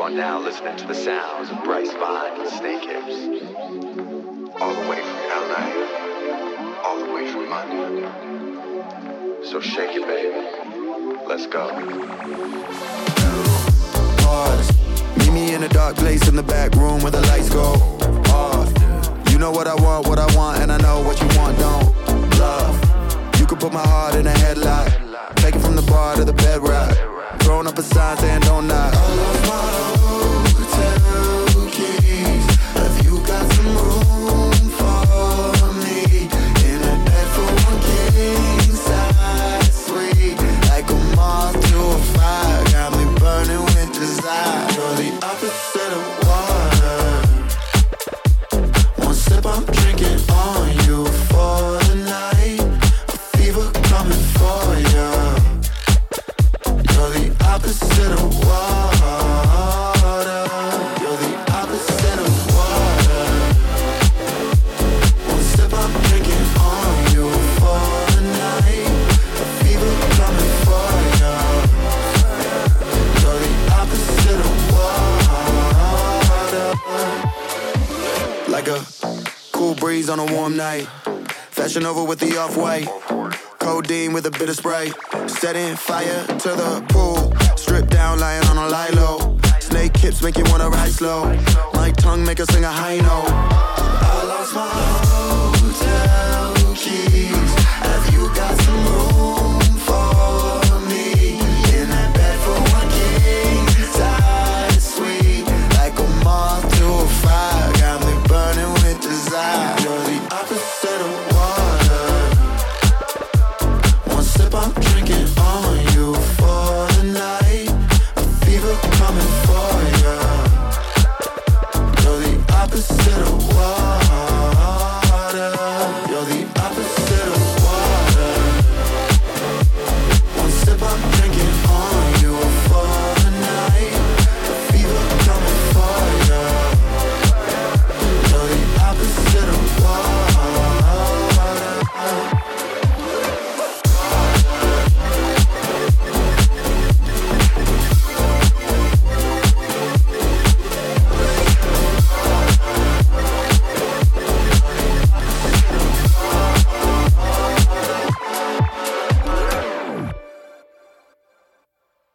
are now listening to the sounds of Bryce Vine and Snake Hips. All the way from LA, all the way from London. So shake it, baby. Let's go. Pause. Meet me in a dark place in the back room where the lights go off. You know what I want, and I know what you want, don't bluff. You could put my heart in a headlock, take it from the bar to the bedrock. Throwing up a sign saying don't knock. I lost my hotel keys. Have you got some room for me? In a bed for one king size suite. Like a moth to a fire, got me burning with desire. You're the opposite of water. One sip I'm drinking on you for the night. A fever coming for you. You're the opposite of water. You're the opposite of water. One sip I'm drinking on you for the night. A fever coming for you. You're the opposite of water. Like a cool breeze on a warm night. Fashion over with the off-white. Codeine with a bit of Sprite. Setting fire to the pool. Strip down, lying on a lie low. Snake hips make you wanna ride slow. My tongue make her sing a high note. I lost my hotel keys. Have you got some room